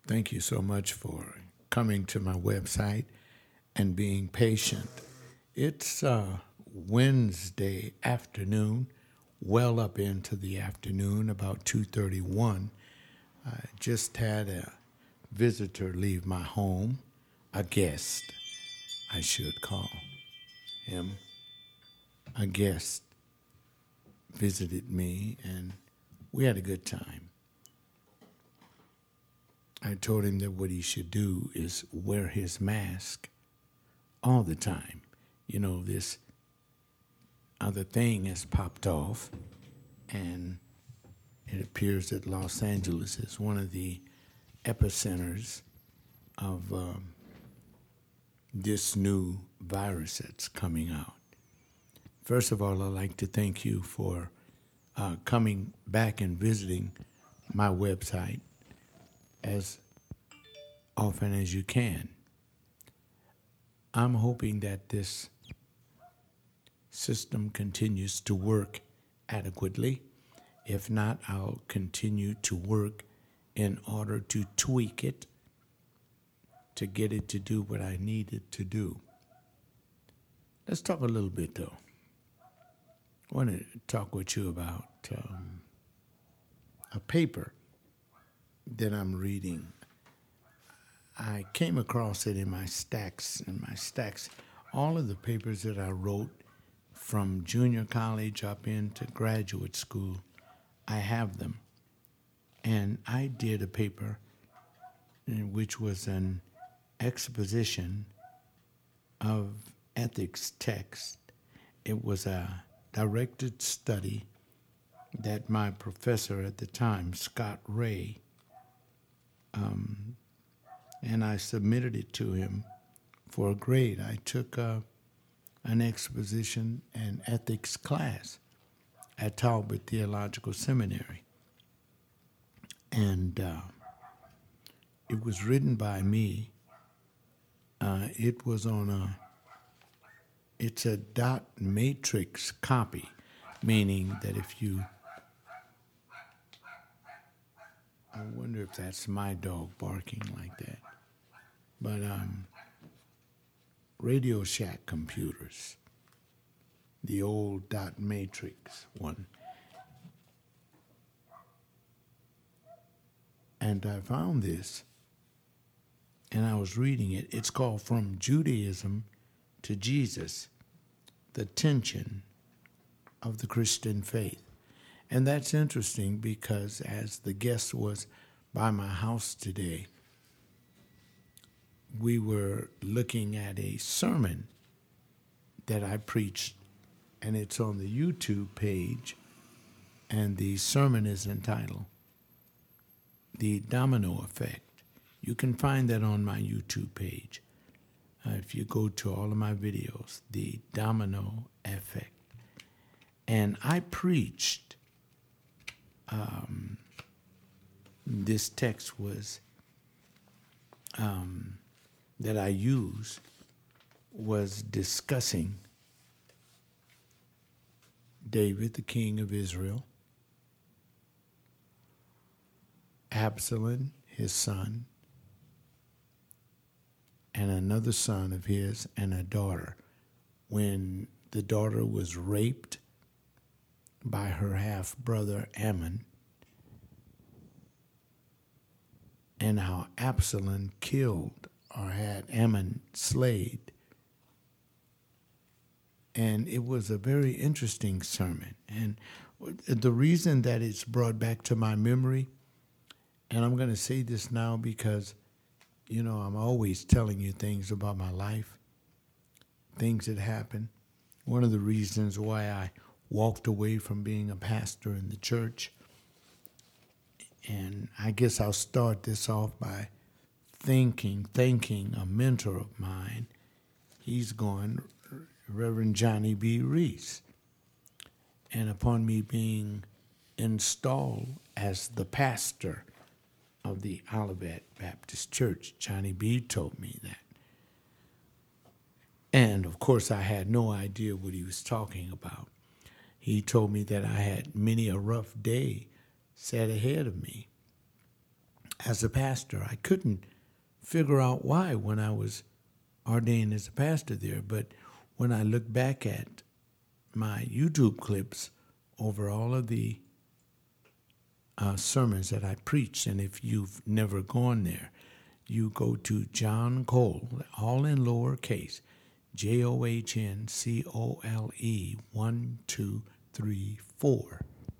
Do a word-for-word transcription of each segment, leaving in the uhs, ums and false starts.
Thank you so much for coming to my website and being patient. It's uh, Wednesday afternoon, well up into the afternoon, about two thirty-one. I just had a visitor leave my home, a guest, I should call him. A guest visited me, and we had a good time. I told him that what he should do is wear his mask all the time. You know, this other thing has popped off, and it appears that Los Angeles is one of the epicenters of um, this new virus that's coming out. First of all, I'd like to thank you for uh, coming back and visiting my website as often as you can. I'm hoping that this system continues to work adequately. If not, I'll continue to work in order to tweak it to get it to do what I need it to do. Let's talk a little bit, though. I want to talk with you about um, a paper that I'm reading. I came across it in my stacks, in my stacks, all of the papers that I wrote from junior college up into graduate school, I have them. And I did a paper in which was an exposition of ethics text. It was a directed study that my professor at the time, Scott Ray, um, and I submitted it to him for a grade. I took uh, an exposition and ethics class at Talbot Theological Seminary. And uh, it was written by me. Uh, it was on a, it's a dot matrix copy, meaning that if you, I wonder if that's my dog barking like that. But um, Radio Shack computers, the old dot matrix one. And I found this, and I was reading it. It's called From Judaism to Jesus, the Tension of the Christian Faith. And that's interesting because as the guest was by my house today, we were looking at a sermon that I preached, and it's on the YouTube page, and the sermon is entitled The Domino Effect. You can find that on my YouTube page. Uh, if you go to all of my videos, The Domino Effect. And I preached, um, this text was, um, that I used was discussing David, the king of Israel, Absalom, his son, and another son of his and a daughter. When the daughter was raped by her half-brother Ammon, and how Absalom killed or had Ammon slayed. And it was a very interesting sermon. And the reason that it's brought back to my memory, and I'm going to say this now because, you know, I'm always telling you things about my life, things that happen. One of the reasons why I walked away from being a pastor in the church, and I guess I'll start this off by thinking, thanking a mentor of mine. He's gone, Reverend Johnny B. Reese. And upon me being installed as the pastor of the Olivet Baptist Church, Johnny B. told me that. And, of course, I had no idea what he was talking about. He told me that I had many a rough day set ahead of me. as a pastor. I couldn't figure out why when I was ordained as a pastor there, but when I look back at my YouTube clips over all of the uh, sermons that I preached, and if you've never gone there, you go to John Cole, all in lowercase, J O H N C O L E, one, two, three, four.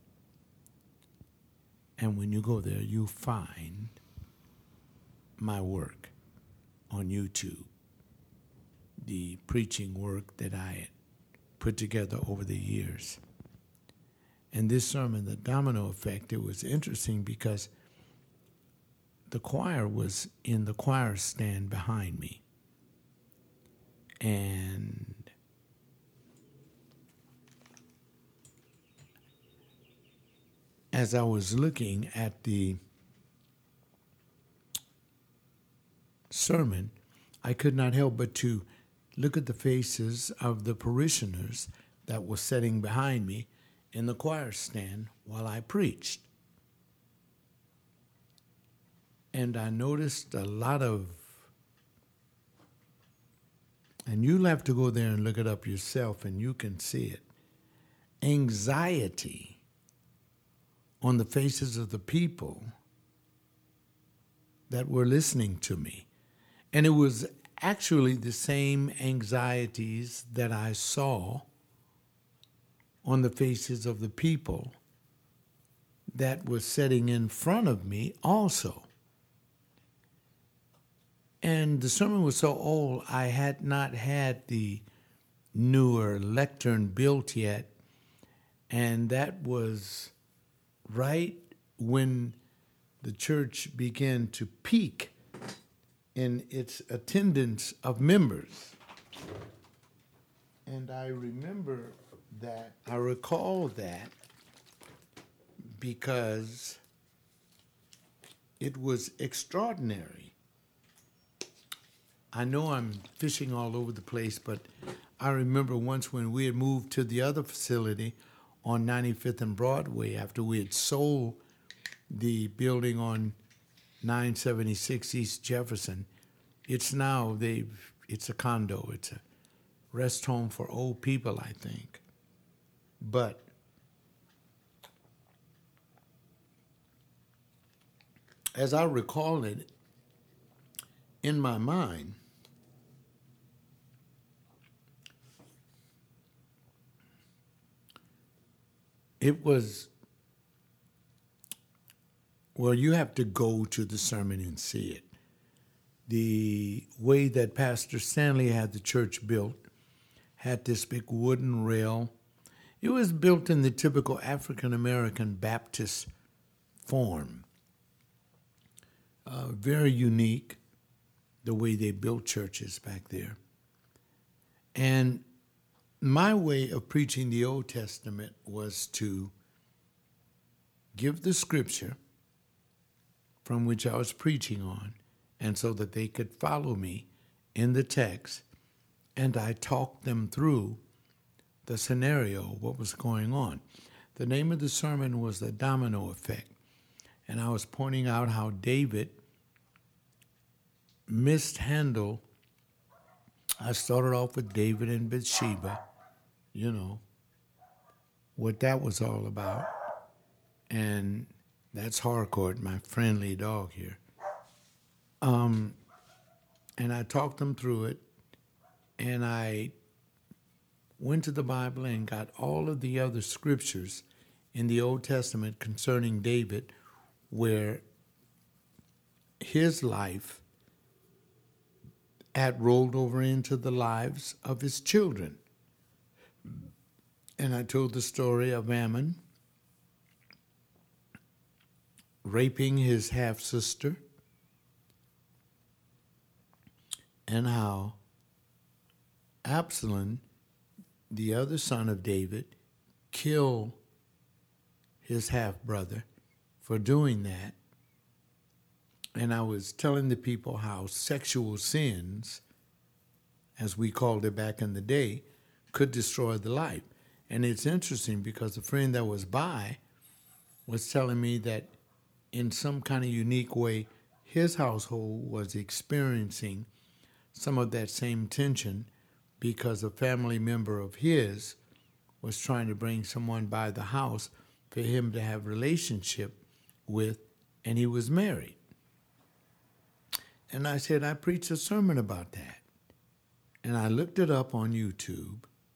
And when you go there, you find my work on YouTube, the preaching work that I had put together over the years. And this sermon, The Domino Effect, it was interesting because the choir was in the choir stand behind me. And as I was looking at the sermon, I could not help but to look at the faces of the parishioners that were sitting behind me in the choir stand while I preached. And I noticed a lot of, and you'll have to go there and look it up yourself and you can see it, anxiety on the faces of the people that were listening to me. And it was actually the same anxieties that I saw on the faces of the people that were sitting in front of me also. And the sermon was so old, I had not had the newer lectern built yet. And that was right when the church began to peak in its attendance of members. And I remember that, I recall that because it was extraordinary. I know I'm fishing all over the place, but I remember once when we had moved to the other facility on ninety-fifth and Broadway after we had sold the building on nine seventy-six East Jefferson. It's now, they've, it's a condo. It's a rest home for old people, I think. But as I recall it, in my mind, it was, well, you have to go to the sermon and see it. The way that Pastor Stanley had the church built had this big wooden rail. It was built in the typical African-American Baptist form. Uh, very unique, the way they built churches back there. And my way of preaching the Old Testament was to give the scripture from which I was preaching on, and so that they could follow me in the text, and I talked them through the scenario, what was going on. The name of the sermon was The Domino Effect, and I was pointing out how David mishandled. I started off with David and Bathsheba, you know, what that was all about. And that's Harcourt, my friendly dog here. Um, and I talked them through it, and I went to the Bible and got all of the other scriptures in the Old Testament concerning David where his life had rolled over into the lives of his children. And I told the story of Ammon raping his half-sister, and how Absalom, the other son of David, killed his half-brother for doing that. And I was telling the people how sexual sins, as we called it back in the day, could destroy the life. And it's interesting because a friend that was by was telling me that in some kind of unique way, his household was experiencing some of that same tension because a family member of his was trying to bring someone by the house for him to have a relationship with, and he was married. And I said, I preached a sermon about that. And I looked it up on YouTube,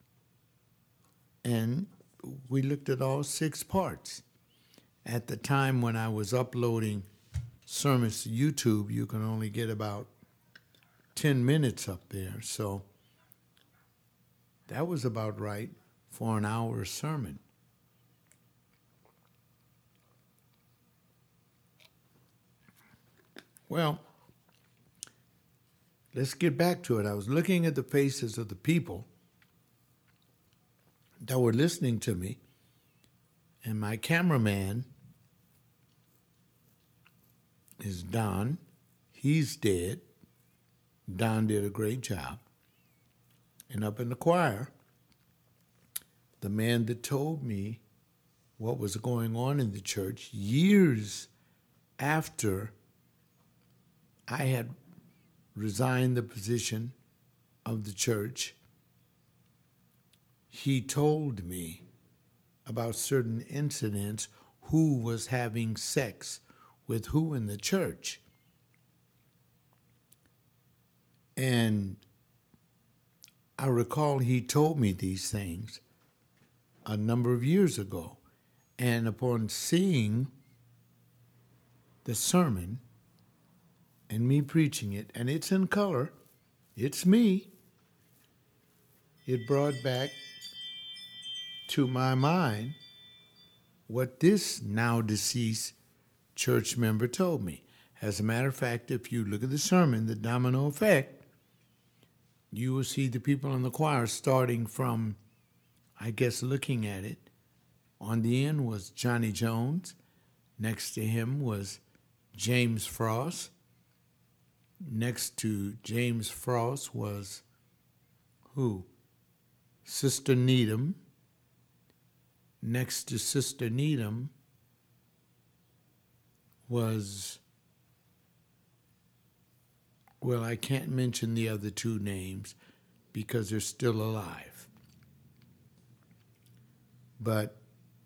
and we looked at all six parts. At the time when I was uploading sermons to YouTube, you can only get about ten minutes up there. So that was about right for an hour sermon. Well, let's get back to it. I was looking at the faces of the people that were listening to me, and my cameraman is Don. He's dead. Don did a great job. And up in the choir, the man that told me what was going on in the church years after I had resigned the position of the church, he told me about certain incidents, who was having sex with who in the church. And I recall he told me these things a number of years ago. And upon seeing the sermon and me preaching it, and it's in color, it's me, it brought back to my mind what this now deceased church member told me. As a matter of fact, if you look at the sermon, The Domino Effect, you will see the people in the choir starting from, I guess, looking at it. On the end was Johnny Jones. Next to him was James Frost. Next to James Frost was who? Sister Needham. Next to Sister Needham was, well, I can't mention the other two names because they're still alive. But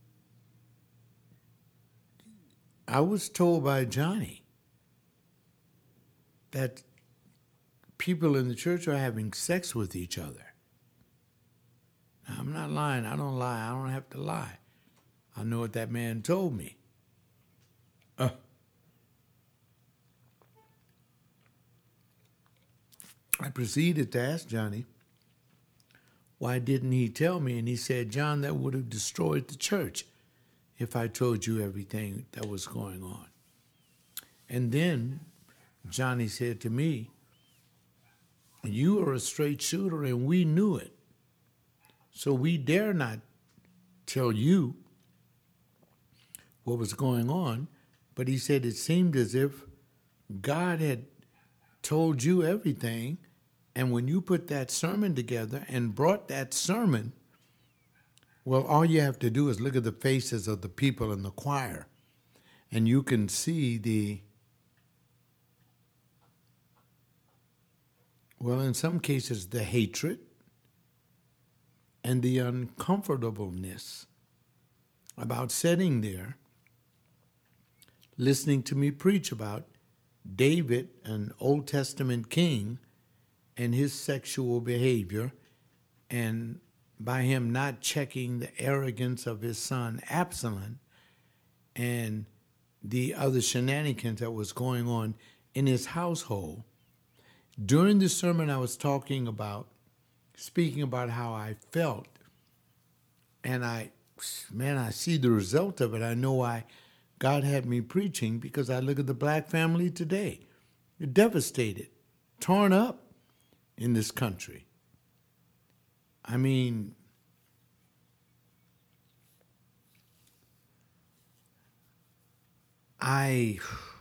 I was told by Johnny that people in the church are having sex with each other. Now, I'm not lying. I don't lie. I don't have to lie. I know what that man told me. Uh, I proceeded to ask Johnny, why didn't he tell me? And he said, John, that would have destroyed the church if I told you everything that was going on. And then Johnny said to me, you are a straight shooter and we knew it. So we dare not tell you what was going on. But he said it seemed as if God had told you everything. And when you put that sermon together and brought that sermon, well, all you have to do is look at the faces of the people in the choir, and you can see the, well, in some cases, the hatred and the uncomfortableness about sitting there listening to me preach about David, an Old Testament king, and his sexual behavior, and by him not checking the arrogance of his son Absalom and the other shenanigans that was going on in his household. During the sermon I was talking about, speaking about how I felt, and I, man, I see the result of it. I know why God had me preaching, because I look at the black family today. They're devastated, torn up in this country. I mean, I,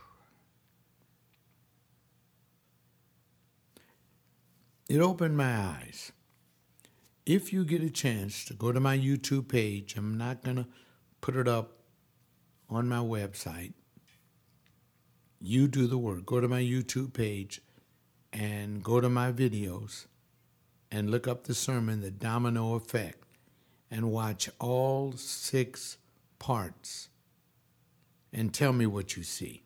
it opened my eyes. If you get a chance to go to my YouTube page, I'm not going to put it up on my website, you do the work. Go to my YouTube page and go to my videos and look up the sermon, The Domino Effect, and watch all six parts and tell me what you see.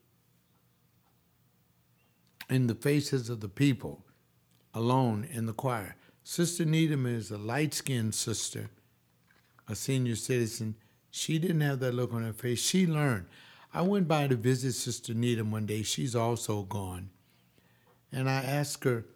In the faces of the people alone in the choir. Sister Needham is a light-skinned sister, a senior citizen. She didn't have that look on her face. She learned. I went by to visit Sister Needham one day. She's also gone. And I asked her,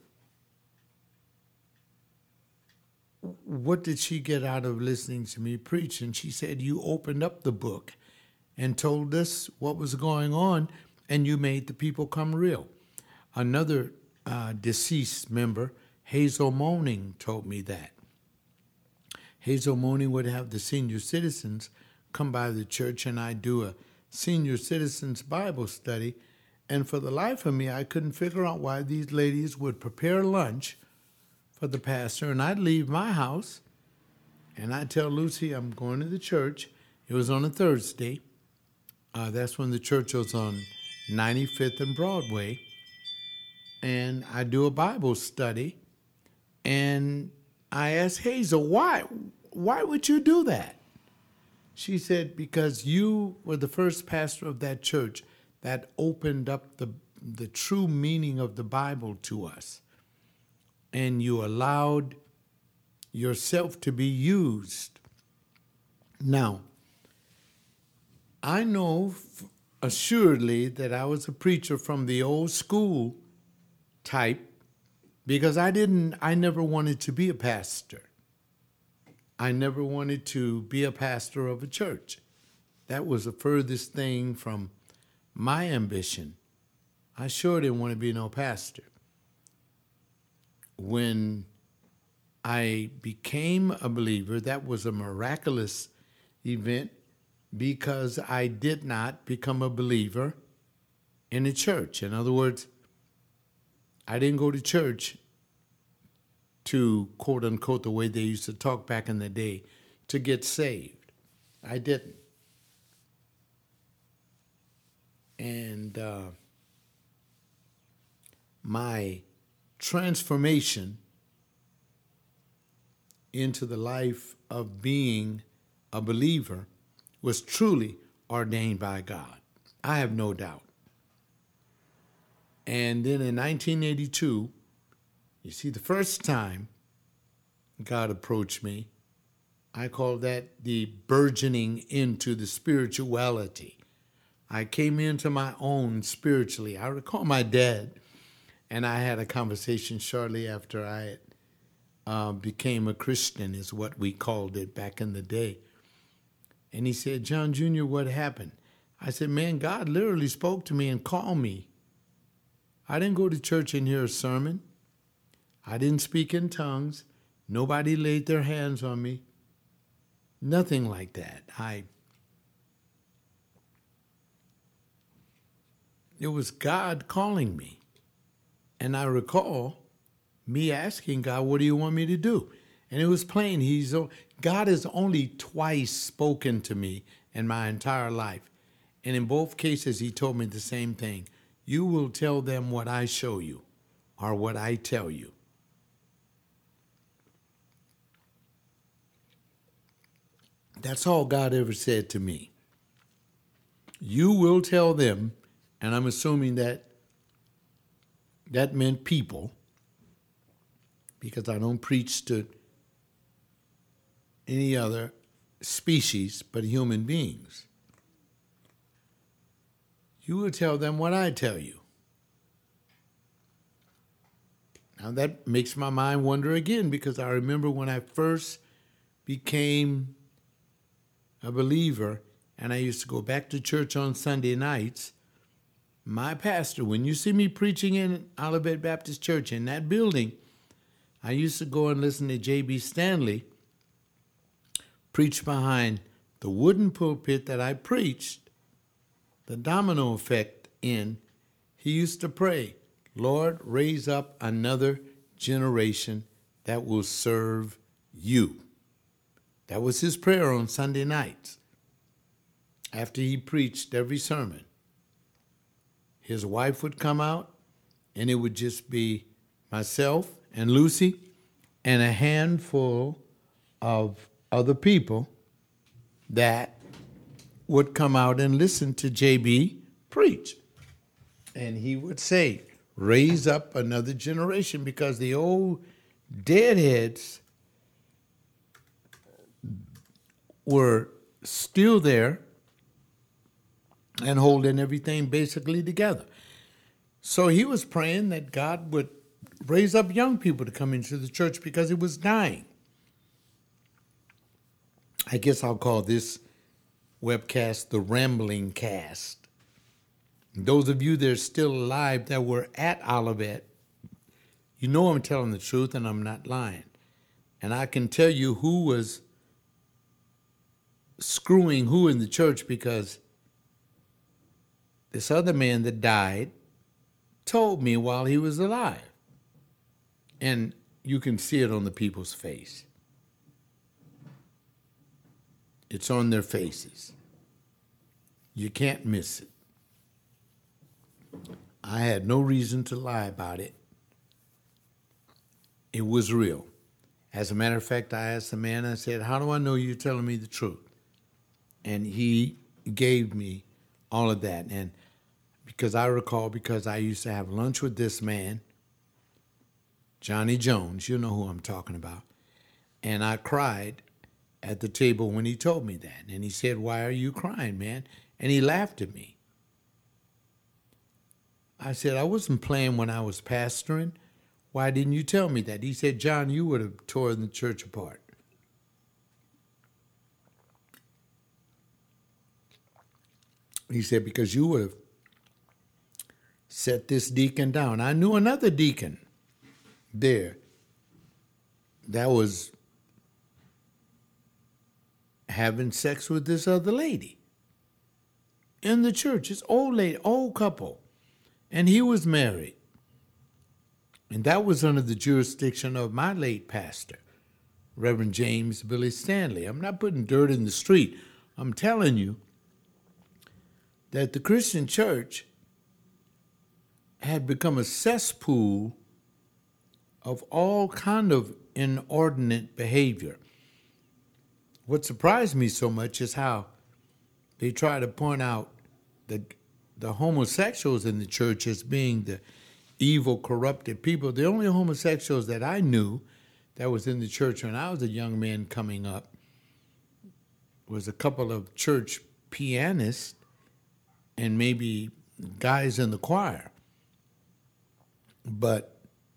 what did she get out of listening to me preach? And she said, you opened up the book and told us what was going on, and you made the people come real. Another uh, deceased member, Hazel Moaning, told me that. Hazel Moaning would have the senior citizens come by the church, and I'd do a senior citizens Bible study. And for the life of me, I couldn't figure out why these ladies would prepare lunch for the pastor, and I'd leave my house, and I'd tell Lucy I'm going to the church. It was on a Thursday. Uh, that's when the church was on ninety-fifth and Broadway. And I do a Bible study, and I asked Hazel, why? Why would you do that? She said, because you were the first pastor of that church that opened up the, the true meaning of the Bible to us. And you allowed yourself to be used. Now, I know assuredly that I was a preacher from the old school type, because I didn't, I never wanted to be a pastor. I never wanted to be a pastor of a church. That was the furthest thing from my ambition. I sure didn't want to be no pastor. When I became a believer, that was a miraculous event, because I did not become a believer in a church. In other words, I didn't go to church to, quote unquote, the way they used to talk back in the day, to get saved. I didn't. And uh, my transformation into the life of being a believer was truly ordained by God. I have no doubt. And then in nineteen eighty-two, you see, the first time God approached me, I call that the burgeoning into the spirituality. I came into my own spiritually. I recall my dad and I had a conversation shortly after I uh, became a Christian, is what we called it back in the day. And he said, John Junior, what happened? I said, man, God literally spoke to me and called me. I didn't go to church and hear a sermon. I didn't speak in tongues. Nobody laid their hands on me. Nothing like that. I. It was God calling me. And I recall me asking God, what do you want me to do? And it was plain. He's God has only twice spoken to me in my entire life. And in both cases, he told me the same thing. You will tell them what I show you, or what I tell you. That's all God ever said to me. You will tell them, and I'm assuming that that meant people, because I don't preach to any other species but human beings. You will tell them what I tell you. Now that makes my mind wander again, because I remember when I first became a believer and I used to go back to church on Sunday nights, my pastor, when you see me preaching in Olivet Baptist Church in that building, I used to go and listen to J B Stanley preach behind the wooden pulpit that I preached The Domino Effect in. He used to pray, Lord, raise up another generation that will serve you. That was his prayer on Sunday nights after he preached every sermon. his wife would come out, and it would just be myself and Lucy and a handful of other people that would come out and listen to J B preach. And he would say, raise up another generation, because the old deadheads were still there and holding everything basically together. So he was praying that God would raise up young people to come into the church because it was dying. I guess I'll call this webcast the Rambling Cast. Those of you that are still alive that were at Olivet, you know I'm telling the truth and I'm not lying. And I can tell you who was screwing who in the church, because this other man that died told me while he was alive. And you can see it on the people's face. It's on their faces. You can't miss it. I had no reason to lie about it. It was real. As a matter of fact, I asked the man, I said, how do I know you're telling me the truth? And he gave me all of that. And because I recall, because I used to have lunch with this man, Johnny Jones, you know who I'm talking about. And I cried at the table when he told me that. And he said, why are you crying, man? And he laughed at me. I said, I wasn't playing when I was pastoring. Why didn't you tell me that? He said, John, you would have torn the church apart. He said, because you would have set this deacon down. I knew another deacon there that was having sex with this other lady in the church, this old lady, old couple. And he was married. And that was under the jurisdiction of my late pastor, Reverend James Billy Stanley. I'm not putting dirt in the street. I'm telling you that the Christian church had become a cesspool of all kind of inordinate behavior. What surprised me so much is how they try to point out the, the homosexuals in the church as being the evil, corrupted people. The only homosexuals that I knew that was in the church when I was a young man coming up was a couple of church pianists and maybe guys in the choir. But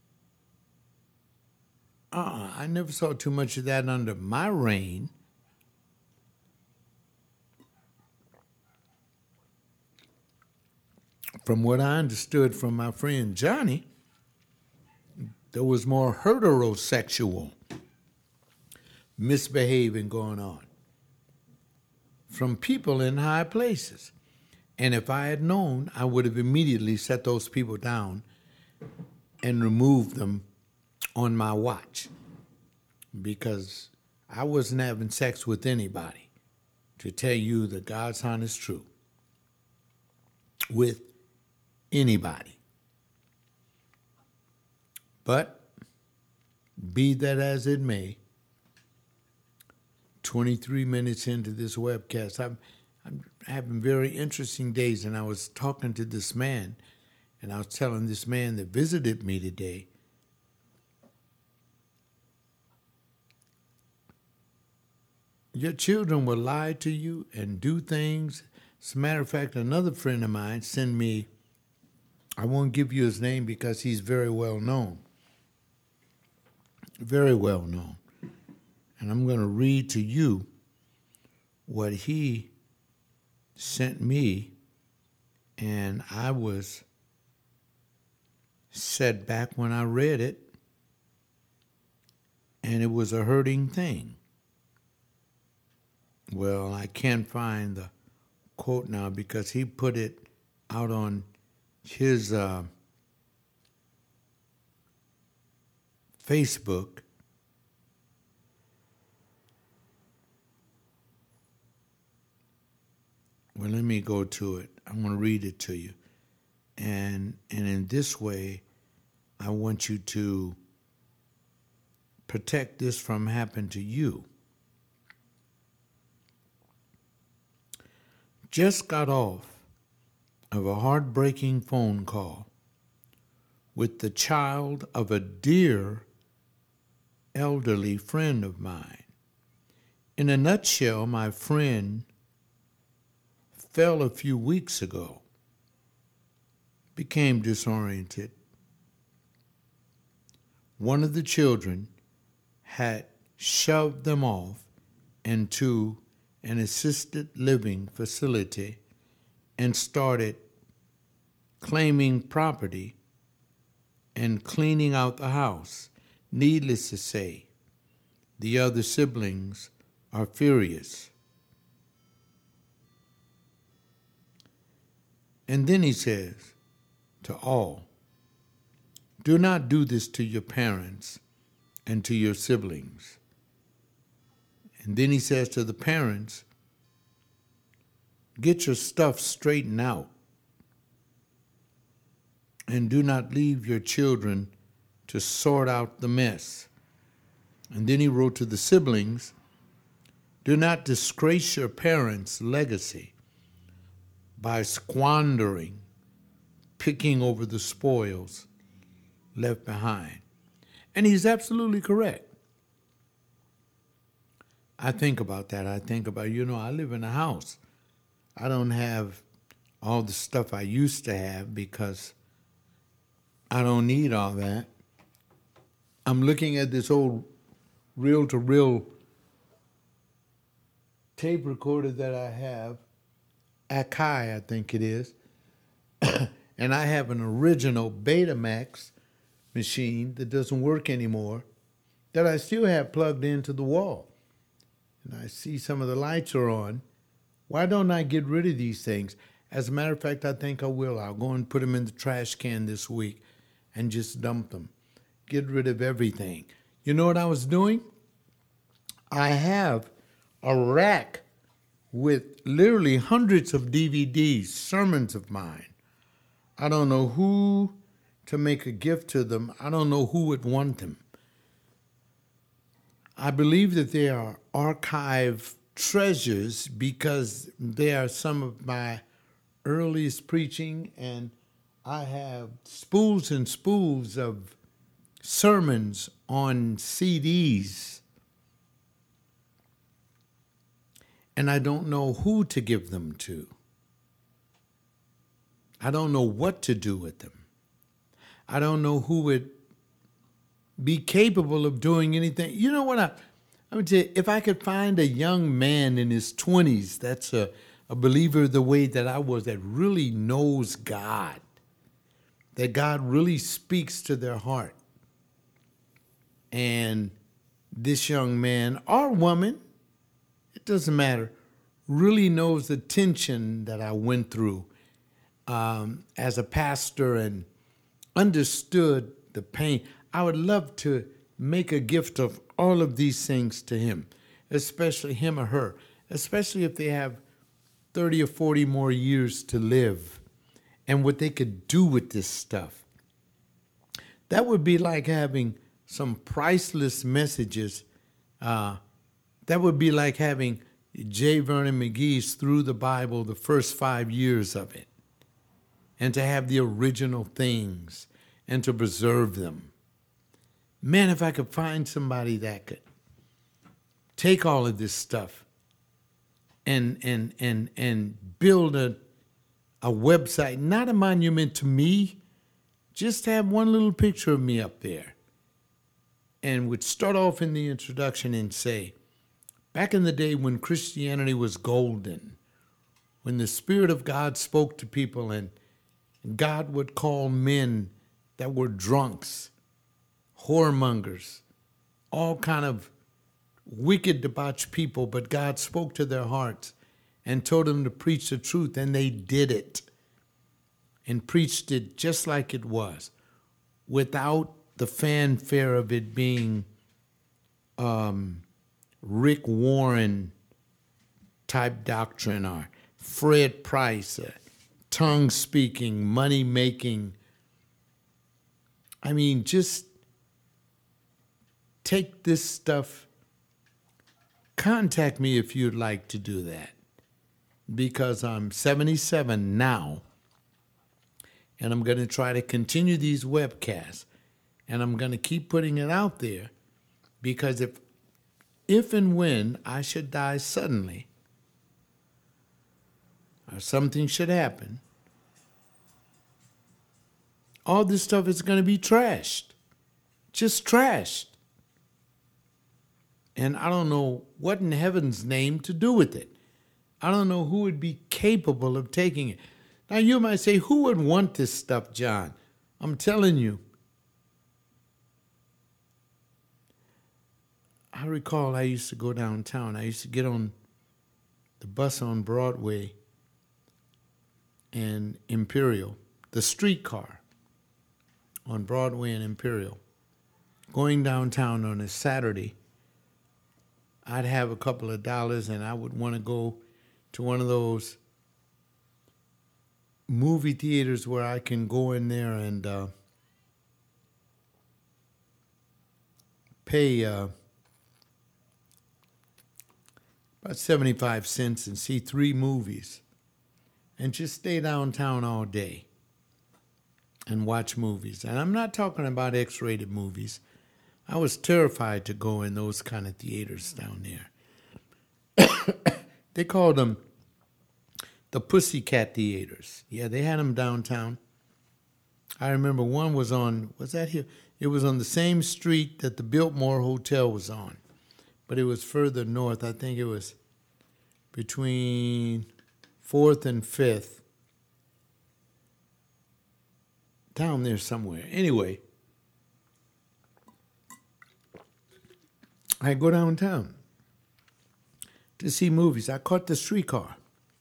uh, I never saw too much of that under my reign. From what I understood from my friend Johnny, there was more heterosexual misbehaving going on from people in high places. And if I had known, I would have immediately set those people down and removed them on my watch, because I wasn't having sex with anybody, to tell you the God's honest truth, with anybody. But be that as it may, twenty-three minutes into this webcast, I'm, I'm having very interesting days, and I was talking to this man, and I was telling this man that visited me today, your children will lie to you and do things. As a matter of fact, another friend of mine sent me, I won't give you his name because he's very well known. Very well known. And I'm going to read to you what he sent me, and I was set back when I read it, and it was a hurting thing. Well, I can't find the quote now because he put it out on his uh, Facebook. Well, let me go to it. I'm going to read it to you. And, and in this way, I want you to protect this from happening to you. Just got off of a heartbreaking phone call with the child of a dear elderly friend of mine. In a nutshell, my friend fell a few weeks ago, became disoriented. One of the children had shoved them off into an assisted living facility and started claiming property and cleaning out the house. Needless to say, the other siblings are furious. And then he says to all, do not do this to your parents and to your siblings. And then he says to the parents, get your stuff straightened out and do not leave your children to sort out the mess. And then he wrote to the siblings, do not disgrace your parents' legacy by squandering, picking over the spoils left behind. And he's absolutely correct. I think about that. I think about, you know, I live in a house. I don't have all the stuff I used to have because I don't need all that. I'm looking at this old reel-to-reel tape recorder that I have, Akai, I think it is, and I have an original Betamax machine that doesn't work anymore that I still have plugged into the wall. And I see some of the lights are on. Why don't I get rid of these things? As a matter of fact, I think I will. I'll go and put them in the trash can this week and just dump them. Get rid of everything. You know what I was doing? I have a rack with literally hundreds of D V Ds, sermons of mine. I don't know who to make a gift to them. I don't know who would want them. I believe that they are archive treasures because they are some of my earliest preaching, and I have spools and spools of sermons on C Ds, and I don't know who to give them to. I don't know what to do with them. I don't know who would be capable of doing anything. You know what? I, I would say, if I could find a young man in his twenties that's a, a believer the way that I was, that really knows God, that God really speaks to their heart, and this young man or woman, it doesn't matter, really knows the tension that I went through um, as a pastor and understood the pain, I would love to make a gift of all of these things to him, especially him or her, especially if they have thirty or forty more years to live and what they could do with this stuff. That would be like having some priceless messages. Uh, that would be like having J. Vernon McGee's Through the Bible, the first five years of it, and to have the original things and to preserve them. Man, if I could find somebody that could take all of this stuff and and and and build a a website, not a monument to me, just have one little picture of me up there, and would start off in the introduction and say, back in the day when Christianity was golden, when the Spirit of God spoke to people and God would call men that were drunks, whoremongers, all kind of wicked, debauched people, but God spoke to their hearts and told them to preach the truth, and they did it and preached it just like it was, without the fanfare of it being um, Rick Warren type doctrine or Fred Price, uh, tongue speaking, money making. I mean, just take this stuff. Contact me if you'd like to do that, because I'm seventy-seven now, and I'm going to try to continue these webcasts, and I'm going to keep putting it out there, because if if and when I should die suddenly, or something should happen, all this stuff is going to be trashed, just trashed. And I don't know what in heaven's name to do with it. I don't know who would be capable of taking it. Now you might say, who would want this stuff, John? I'm telling you. I recall I used to go downtown. I used to get on the bus on Broadway and Imperial, the streetcar on Broadway and Imperial. Going downtown on a Saturday, I'd have a couple of dollars and I would want to go to one of those movie theaters where I can go in there and uh, pay uh, about seventy-five cents and see three movies and just stay downtown all day and watch movies. And I'm not talking about X-rated movies. I was terrified to go in those kind of theaters down there. They called them the Pussycat Theaters. Yeah, they had them downtown. I remember one was on, was that here? It was on the same street that the Biltmore Hotel was on, but it was further north. I think it was between fourth and fifth. Down there somewhere. Anyway, I go downtown to see movies. I caught the streetcar.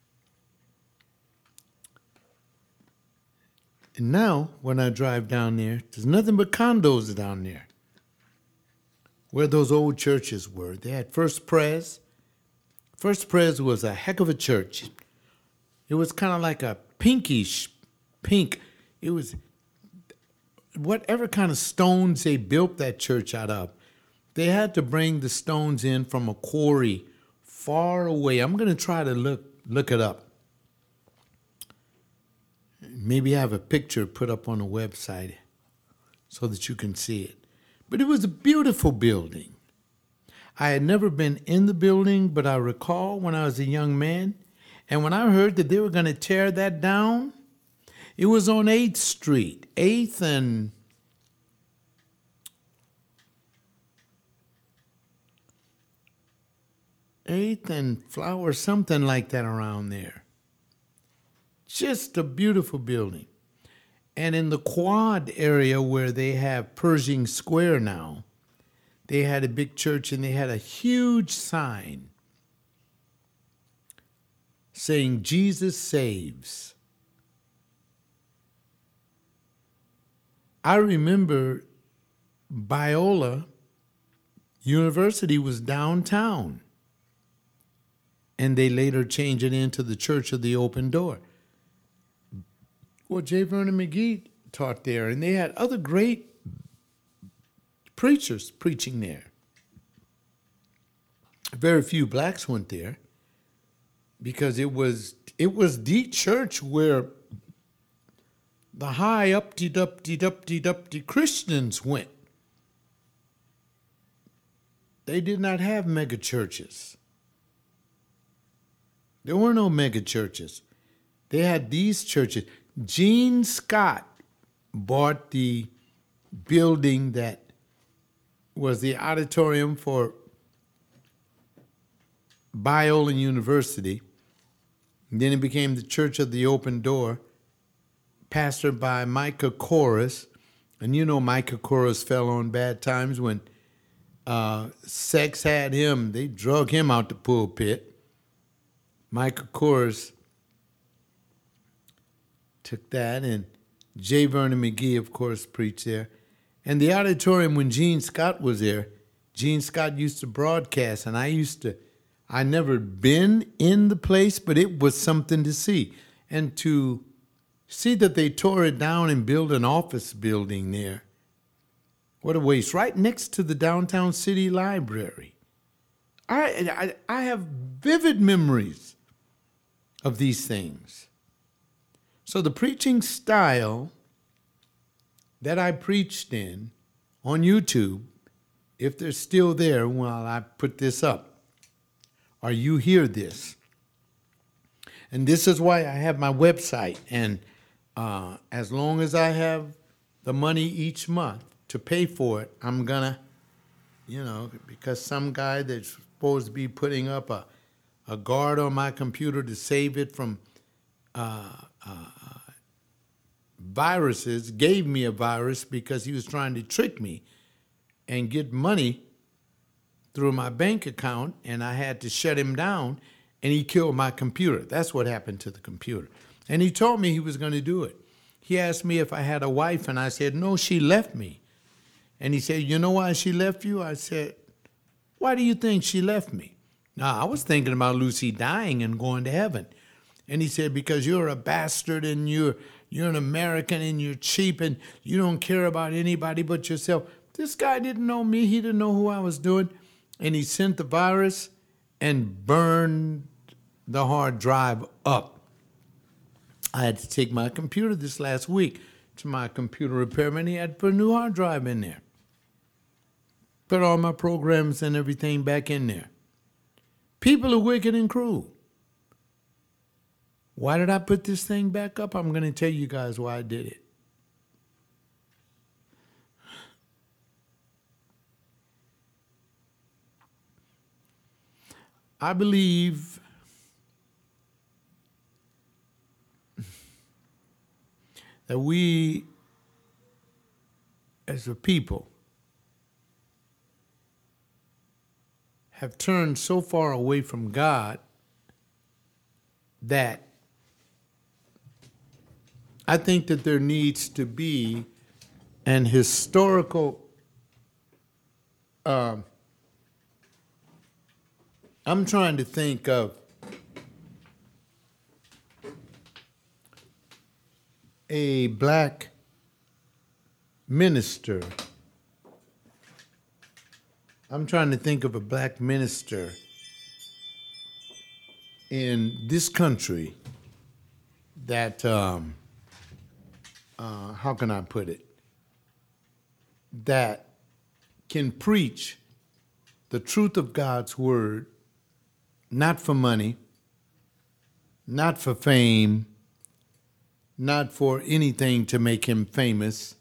And now, when I drive down there, there's nothing but condos down there. Where those old churches were. They had First Pres. First Pres was a heck of a church. It was kind of like a pinkish pink. It was whatever kind of stones they built that church out of. They had to bring the stones in from a quarry far away. I'm going to try to look look it up. Maybe have a picture put up on the website so that you can see it. But it was a beautiful building. I had never been in the building, but I recall when I was a young man, and when I heard that they were going to tear that down, it was on eighth Street, eighth and eighth and Flower, something like that around there. Just a beautiful building. And in the Quad area where they have Pershing Square now, they had a big church and they had a huge sign saying, Jesus saves. I remember Biola University was downtown, and they later changed it into the Church of the Open Door. Well, J. Vernon McGee taught there, and they had other great preachers preaching there. Very few blacks went there because it was it was the church where the high uppity-dupty-dupty-dupty Christians went. They did not have mega churches. There were no mega churches. They had these churches. Gene Scott bought the building that was the auditorium for Biola University. And then it became the Church of the Open Door, pastored by Micah Corus. And you know Micah Corus fell on bad times when uh, sex had him. They drug him out the pulpit. Micah Corus took that, and J. Vernon McGee, of course, preached there. And the auditorium, when Gene Scott was there, Gene Scott used to broadcast, and I used to, I never been in the place, but it was something to see. And to See that they tore it down and built an office building there. What a waste. Right next to the downtown city library. I, I, I have vivid memories of these things. So the preaching style that I preached in on YouTube, if they're still there while I put this up, or you hear this, and this is why I have my website, and uh, as long as I have the money each month to pay for it, I'm gonna, you know, because some guy that's supposed to be putting up a, a guard on my computer to save it from uh, uh, viruses gave me a virus because he was trying to trick me and get money through my bank account, and I had to shut him down, and he killed my computer. That's what happened to the computer. And he told me he was going to do it. He asked me if I had a wife, and I said, no, she left me. And he said, you know why she left you? I said, why do you think she left me? Now, I was thinking about Lucy dying and going to heaven. And he said, because you're a bastard and you're you're an American and you're cheap and you don't care about anybody but yourself. This guy didn't know me. He didn't know who I was doing. And he sent the virus and burned the hard drive up. I had to take my computer this last week to my computer repairman. He had to put a new hard drive in there. Put all my programs and everything back in there. People are wicked and cruel. Why did I put this thing back up? I'm going to tell you guys why I did it. I believe that we, as a people, have turned so far away from God that I think that there needs to be an historical, um, I'm trying to think of a black minister. I'm trying to think of a black minister in this country that, um, uh, how can I put it, that can preach the truth of God's word, not for money, not for fame, not for anything to make him famous,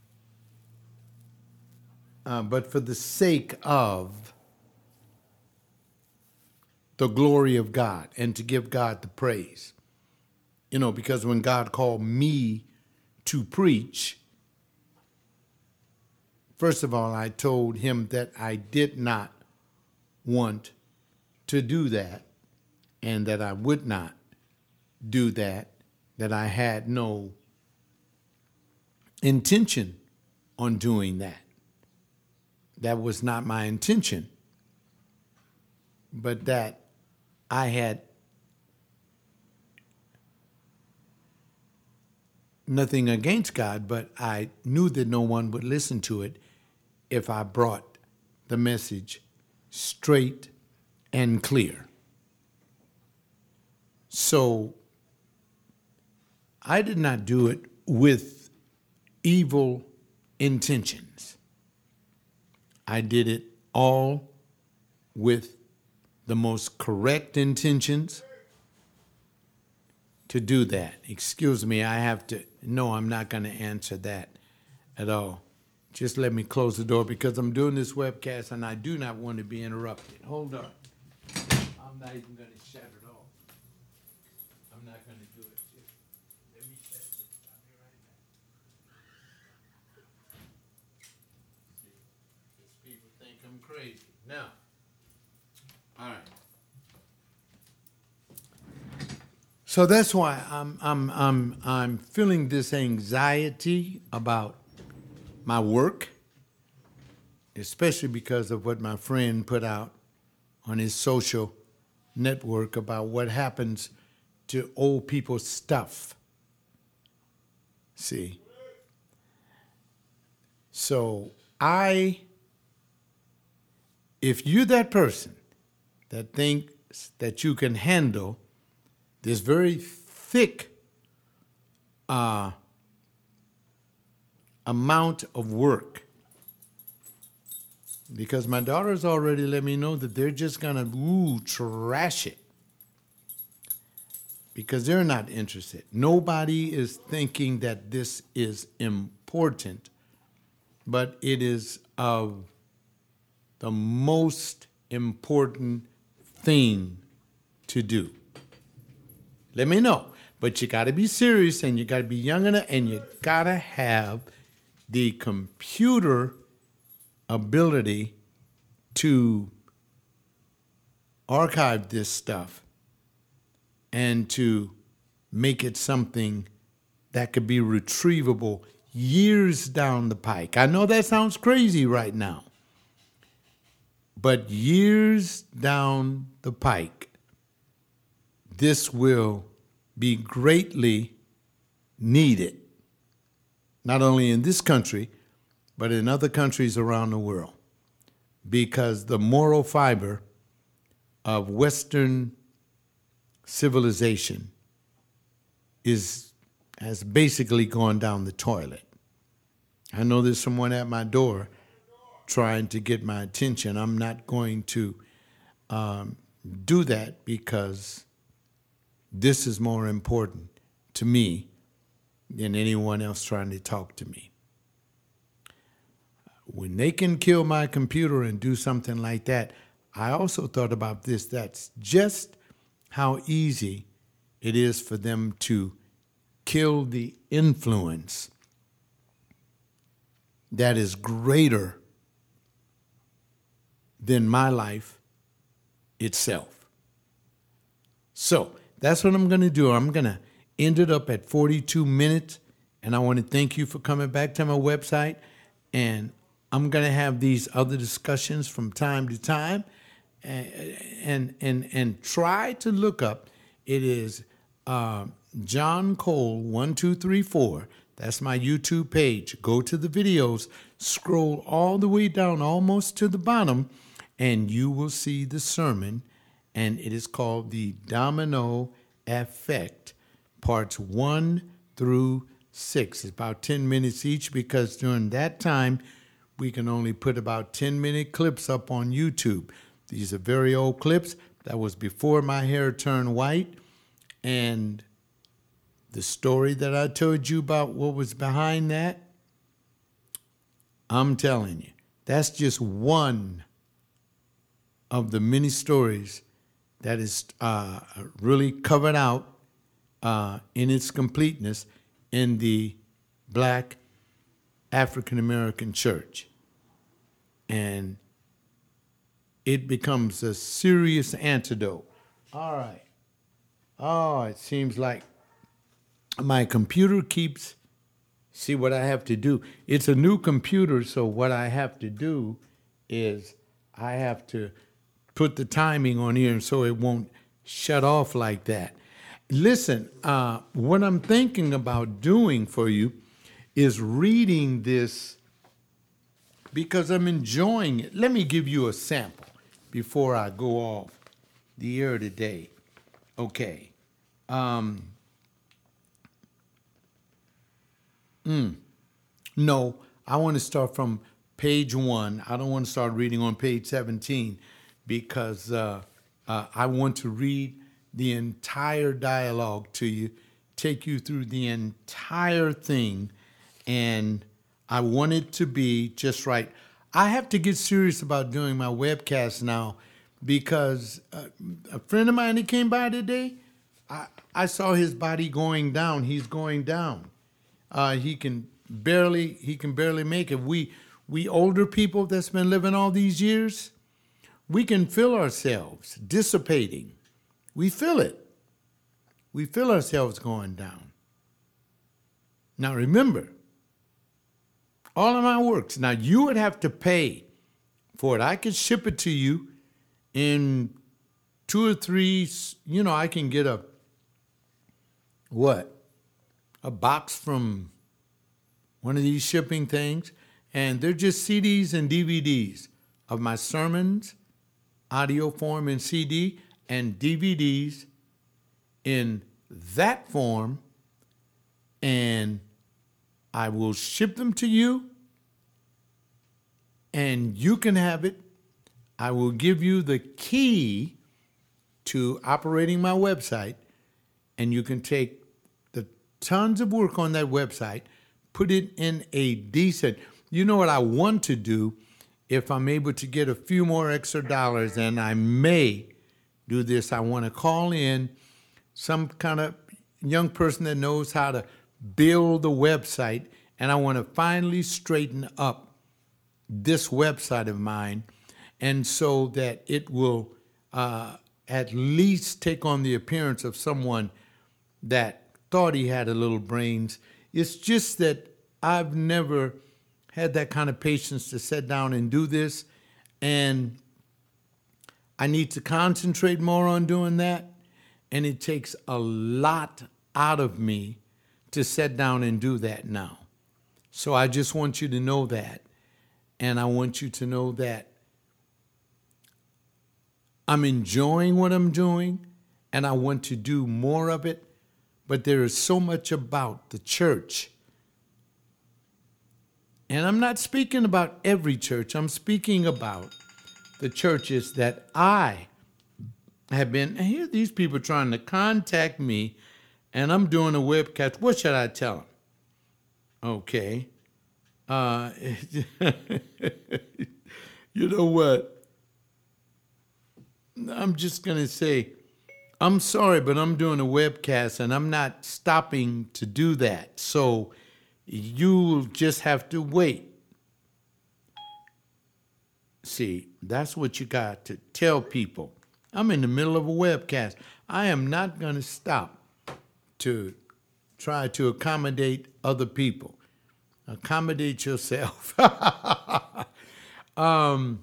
uh, but for the sake of the glory of God and to give God the praise. You know, because when God called me to preach, first of all, I told him that I did not want to do that and that I would not do that, that I had no intention on doing that. That was not my intention, but that I had nothing against God, but I knew that no one would listen to it if I brought the message straight and clear. So I did not do it with evil intentions. I did it all with the most correct intentions to do that. Excuse me, I have to, no, I'm not going to answer that at all. Just let me close the door because I'm doing this webcast and I do not want to be interrupted. Hold on. I'm not even going to shut it off. I'm not going to do it. Just let me shut this. I'll be right back. See, because people think I'm crazy. Now, all right. So that's why I'm I'm I'm I'm feeling this anxiety about my work, especially because of what my friend put out on his social network about what happens to old people's stuff See? So I, if you're that person that thinks that you can handle this very thick uh, amount of work, because my daughters already let me know that they're just going to, ooh, trash it. Because they're not interested. Nobody is thinking that this is important, but it is of the most important thing to do. Let me know. But you got to be serious, and you got to be young enough, and you got to have the computer ability to archive this stuff and to make it something that could be retrievable years down the pike. I know that sounds crazy right now, but years down the pike, this will be greatly needed, not only in this country, but in other countries around the world, because the moral fiber of Western civilization is has basically gone down the toilet. I know there's someone at my door trying to get my attention. I'm not going to um, do that because this is more important to me than anyone else trying to talk to me. When they can kill my computer and do something like that, I also thought about this. That's just how easy it is for them to kill the influence that is greater than my life itself. So that's what I'm going to do. I'm going to end it up at forty-two minutes, and I want to thank you for coming back to my website, and I'm going to have these other discussions from time to time. And and and try to look up. It is uh, John Cole one two three four. That's my YouTube page. Go to the videos, scroll all the way down, almost to the bottom, and you will see the sermon. And it is called the Domino Effect, parts one through six. It's about ten minutes each, because during that time we can only put about ten minute clips up on YouTube. These are very old clips. That was before my hair turned white. And the story that I told you about what was behind that, I'm telling you, that's just one of the many stories that is uh, really covered out uh, in its completeness in the Black African American church. And it becomes a serious antidote. All right. Oh, it seems like my computer keeps, see what I have to do. It's a new computer, so what I have to do is I have to put the timing on here so it won't shut off like that. Listen, uh, what I'm thinking about doing for you is reading this because I'm enjoying it. Let me give you a sample before I go off the air today. Okay. Um, mm, no, I want to start from page one. I don't want to start reading on page seventeen because uh, uh, I want to read the entire dialogue to you, take you through the entire thing, and I want it to be just right. I have to get serious about doing my webcast now because uh, a friend of mine that came by today, I, I saw his body going down. He's going down. Uh, he can barely he can barely make it. We we older people that's been living all these years, we can feel ourselves dissipating. We feel it. We feel ourselves going down. Now remember, all of my works. Now, you would have to pay for it. I could ship it to you in two or three, you know, I can get a, what? A box from one of these shipping things, and they're just C Ds and D V Ds of my sermons, audio form in C D, and D V Ds in that form, and I will ship them to you, and you can have it. I will give you the key to operating my website, and you can take the tons of work on that website, put it in a decent, you know what I want to do if I'm able to get a few more extra dollars, and I may do this. I want to call in some kind of young person that knows how to build a website, and I want to finally straighten up this website of mine, and so that it will uh, at least take on the appearance of someone that thought he had a little brains. It's just that I've never had that kind of patience to sit down and do this, and I need to concentrate more on doing that, and it takes a lot out of me to sit down and do that now. So I just want you to know that, and I want you to know that I'm enjoying what I'm doing, and I want to do more of it, but there is so much about the church. And I'm not speaking about every church. I'm speaking about the churches that I have been. And here are these people trying to contact me, and I'm doing a webcast. What should I tell them? Okay. Uh, you know what? I'm just going to say, I'm sorry, but I'm doing a webcast, and I'm not stopping to do that. So you'll just have to wait. See, that's what you got to tell people. I'm in the middle of a webcast. I am not going to stop to try to accommodate other people. Accommodate yourself. um,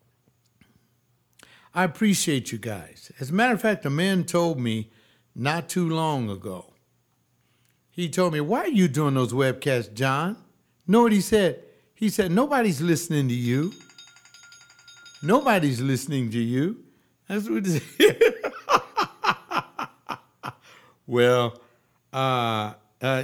I appreciate you guys. As a matter of fact, a man told me not too long ago, he told me, why are you doing those webcasts, John? Know what he said? He said, nobody's listening to you. Nobody's listening to you. That's what he said. Well, uh, uh,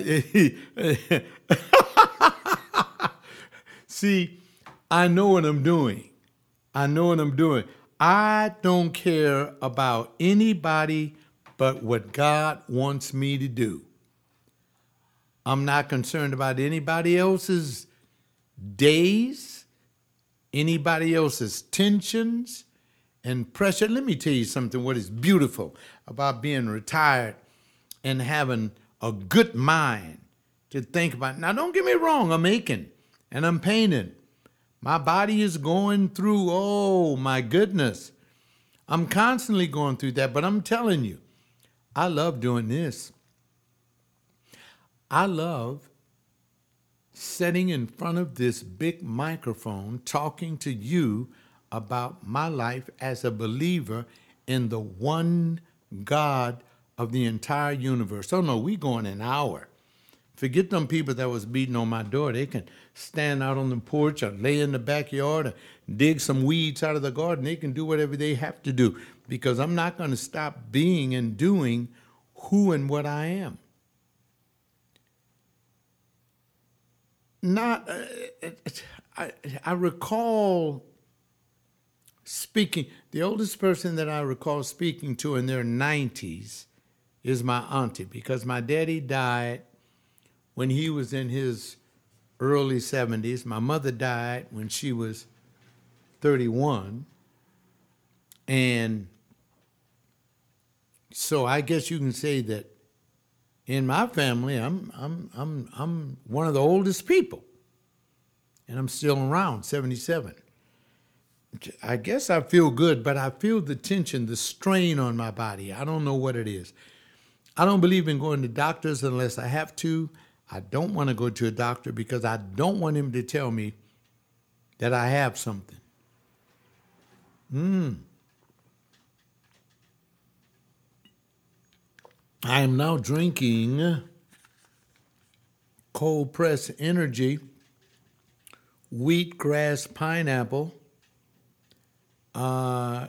see, I know what I'm doing. I know what I'm doing. I don't care about anybody but what God wants me to do. I'm not concerned about anybody else's days, anybody else's tensions and pressure. Let me tell you something, what is beautiful about being retired and having a good mind to think about. Now, don't get me wrong, I'm aching and I'm painting. My body is going through, oh my goodness. I'm constantly going through that, but I'm telling you, I love doing this. I love sitting in front of this big microphone talking to you about my life as a believer in the one God of the entire universe. Oh no, we going an hour. Forget them people that was beating on my door. They can stand out on the porch or lay in the backyard or dig some weeds out of the garden. They can do whatever they have to do, because I'm not going to stop being and doing who and what I am. Not, uh, I, I recall speaking, the oldest person that I recall speaking to in their nineties is my auntie, because my daddy died when he was in his early seventies. My mother died when she was thirty-one. And so I guess you can say that in my family, I'm I'm I'm I'm one of the oldest people, and I'm still around, seventy-seven. I guess I feel good, but I feel the tension, the strain on my body. I don't know what it is. I don't believe in going to doctors unless I have to. I don't want to go to a doctor because I don't want him to tell me that I have something. Hmm. I am now drinking cold press energy, wheatgrass pineapple, uh,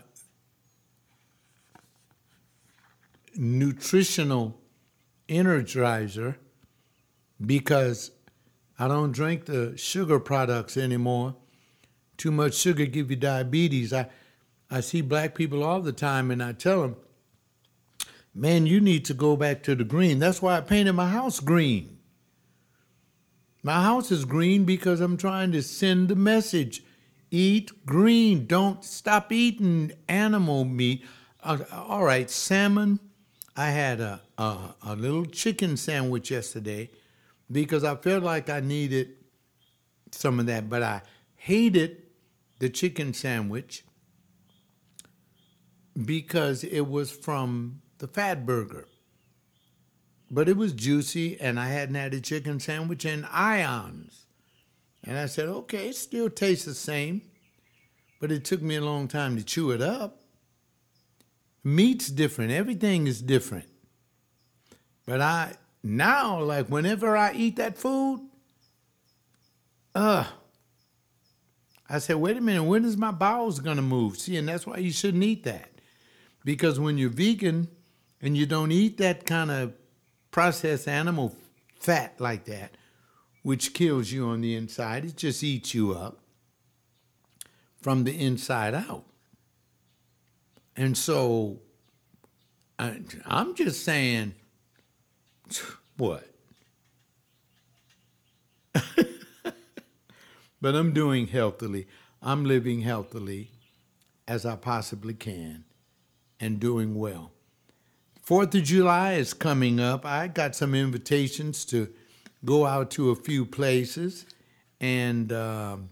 nutritional energizer, because I don't drink the sugar products anymore. Too much sugar give you diabetes. I, I see black people all the time, and I tell them, man, you need to go back to the green. That's why I painted my house green. My house is green because I'm trying to send the message. Eat green. Don't stop eating animal meat. Uh, all right, salmon. I had a, a a little chicken sandwich yesterday because I felt like I needed some of that, but I hated the chicken sandwich because it was from the Fat Burger. But it was juicy, and I hadn't had a chicken sandwich in ions. And I said, okay, it still tastes the same, but it took me a long time to chew it up. Meat's different. Everything is different. But I, now, like whenever I eat that food, uh, I said, wait a minute, when is my bowels going to move? See, and that's why you shouldn't eat that. Because when you're vegan and you don't eat that kind of processed animal fat like that, which kills you on the inside, it just eats you up from the inside out. And so I, I'm just saying, what? But I'm doing healthily. I'm living healthily as I possibly can and doing well. Fourth of July is coming up. I got some invitations to go out to a few places, and um,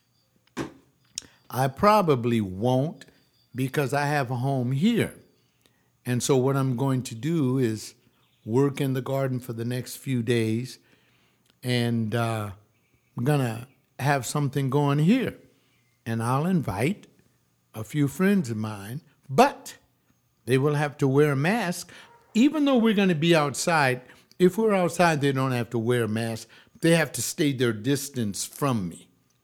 I probably won't because I have a home here. And so what I'm going to do is work in the garden for the next few days, and uh, I'm going to have something going here. And I'll invite a few friends of mine, but they will have to wear a mask. Even though we're going to be outside, if we're outside, they don't have to wear a mask. They have to stay their distance from me.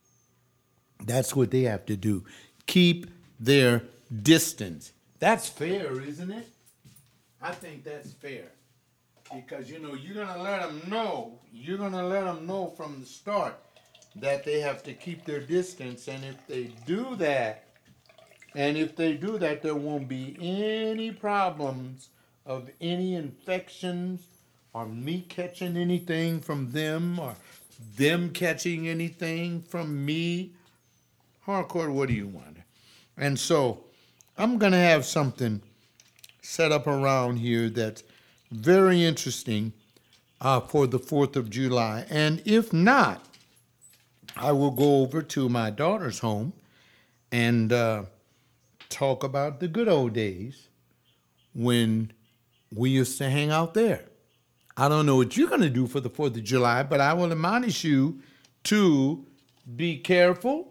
That's what they have to do. Keep their distance. That's fair, isn't it? I think that's fair. Because, you know, you're going to let them know, you're going to let them know from the start that they have to keep their distance. And if they do that, And if they do that, there won't be any problems of any infections or me catching anything from them or them catching anything from me. Harcourt, what do you want? And so I'm going to have something set up around here that's very interesting uh, for the fourth of July. And if not, I will go over to my daughter's home and uh, talk about the good old days when we used to hang out there. I don't know what you're going to do for the fourth of July, but I will admonish you to be careful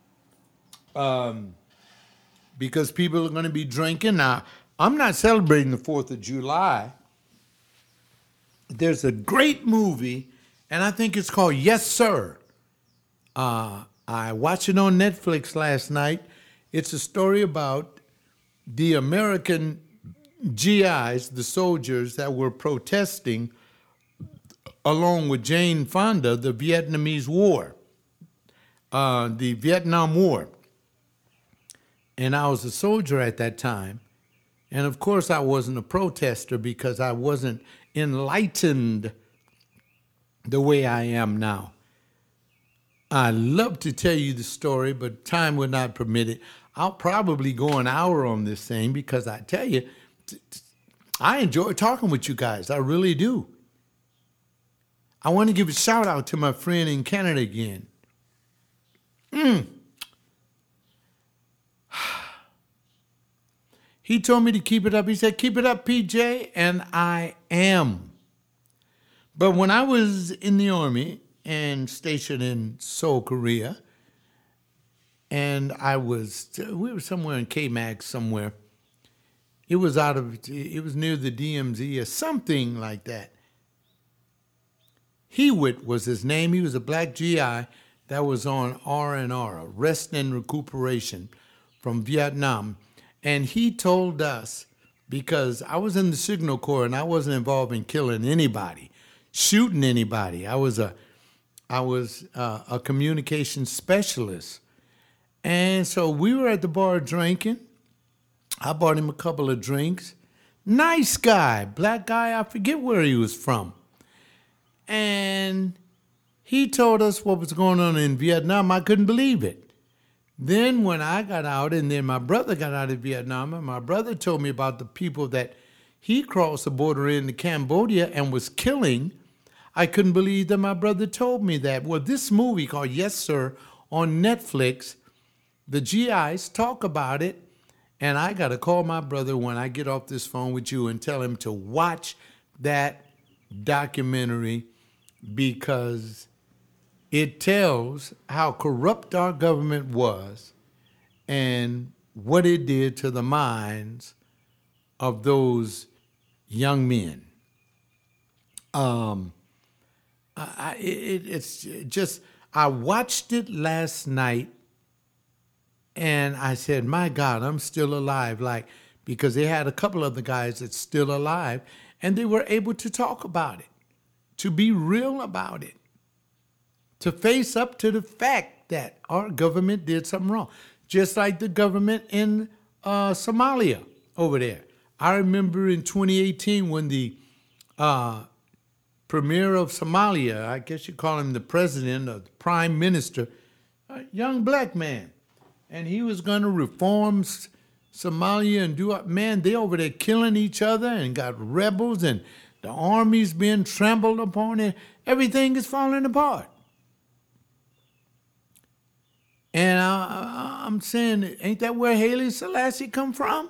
um, because people are going to be drinking. Now, I'm not celebrating the fourth of July. There's a great movie, and I think it's called Yes, Sir. Uh, I watched it on Netflix last night. It's a story about the American G Is, the soldiers that were protesting along with Jane Fonda, the Vietnamese War, uh, the Vietnam War. And I was a soldier at that time. And of course, I wasn't a protester because I wasn't enlightened the way I am now. I love to tell you the story, but time would not permit it. I'll probably go an hour on this thing because I tell you, I enjoy talking with you guys. I really do. I want to give a shout out to my friend in Canada again. Mm. He told me to keep it up. He said, keep it up, P J, and I am. But when I was in the Army and stationed in Seoul, Korea, and I was, we were somewhere in K-Max somewhere. It was out of, it was near the D M Z or something like that. Hewitt was his name. He was a black G I that was on R and R, Rest and Recuperation, from Vietnam. And he told us, because I was in the Signal Corps and I wasn't involved in killing anybody, shooting anybody. I was a, I was uh, a communication specialist. And so we were at the bar drinking. I bought him a couple of drinks. Nice guy, black guy, I forget where he was from. And he told us what was going on in Vietnam. I couldn't believe it. Then when I got out, and then my brother got out of Vietnam, and my brother told me about the people that he crossed the border into Cambodia and was killing, I couldn't believe that my brother told me that. Well, this movie called Yes, Sir on Netflix, the G Is talk about it, and I got to call my brother when I get off this phone with you and tell him to watch that documentary, because it tells how corrupt our government was and what it did to the minds of those young men. Um, I, it, it's just, I watched it last night and I said, my God, I'm still alive. Like, because they had a couple of the guys that's still alive and they were able to talk about it, to be real about it, to face up to the fact that our government did something wrong. Just like the government in uh, Somalia over there. I remember in twenty eighteen when the uh, premier of Somalia, I guess you call him the president or the prime minister, a young black man, and he was going to reform S- Somalia and do it. Man, they over there killing each other and got rebels and the army's being trampled upon and everything is falling apart. And I, I'm saying, ain't that where Haile Selassie come from?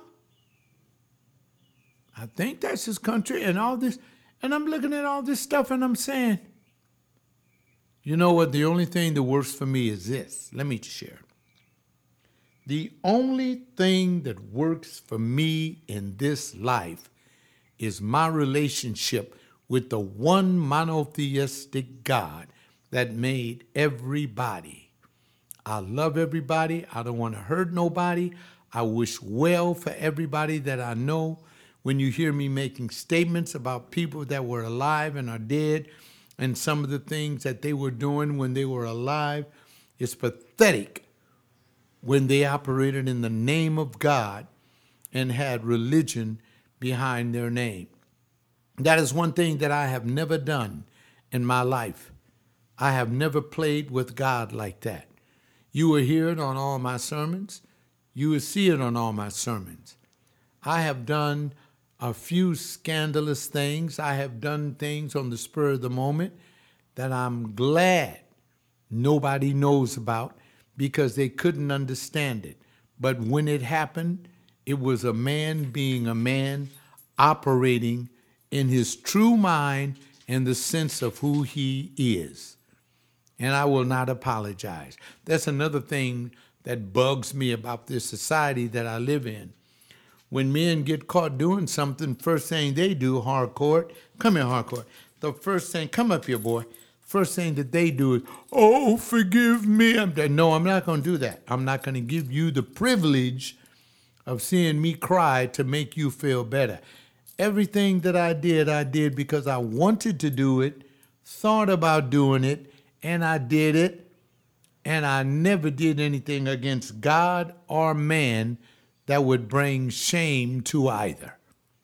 I think that's his country and all this. And I'm looking at all this stuff and I'm saying, you know what? The only thing that works for me is this. Let me share. The only thing that works for me in this life is my relationship with the one monotheistic God that made everybody. I love everybody. I don't want to hurt nobody. I wish well for everybody that I know. When you hear me making statements about people that were alive and are dead and some of the things that they were doing when they were alive, it's pathetic when they operated in the name of God and had religion behind their name. That is one thing that I have never done in my life. I have never played with God like that. You will hear it on all my sermons. You will see it on all my sermons. I have done a few scandalous things. I have done things on the spur of the moment that I'm glad nobody knows about because they couldn't understand it. But when it happened, it was a man being a man operating in his true mind and the sense of who he is. And I will not apologize. That's another thing that bugs me about this society that I live in. When men get caught doing something, first thing they do, Harcourt, come here, Harcourt. The first thing, come up here, boy. First thing that they do is, oh, forgive me. I'm dead. No, I'm not going to do that. I'm not going to give you the privilege of seeing me cry to make you feel better. Everything that I did, I did because I wanted to do it, thought about doing it, and I did it, and I never did anything against God or man that would bring shame to either.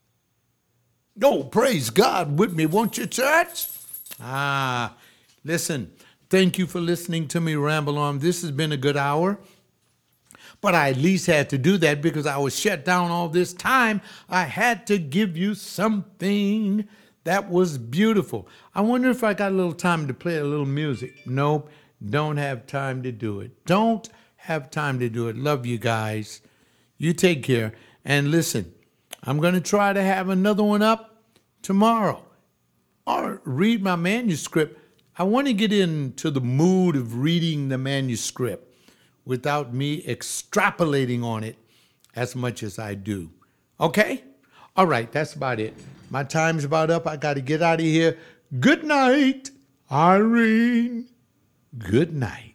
Oh, praise God with me, won't you, church? Ah, listen, thank you for listening to me ramble on. This has been a good hour, but I at least had to do that because I was shut down all this time. I had to give you something that was beautiful. I wonder if I got a little time to play a little music. Nope, don't have time to do it. Don't have time to do it. Love you guys. You take care. And listen, I'm going to try to have another one up tomorrow. Or read my manuscript. I want to get into the mood of reading the manuscript without me extrapolating on it as much as I do. Okay? All right, that's about it. My time's about up. I got to get out of here. Good night. Irene, good night.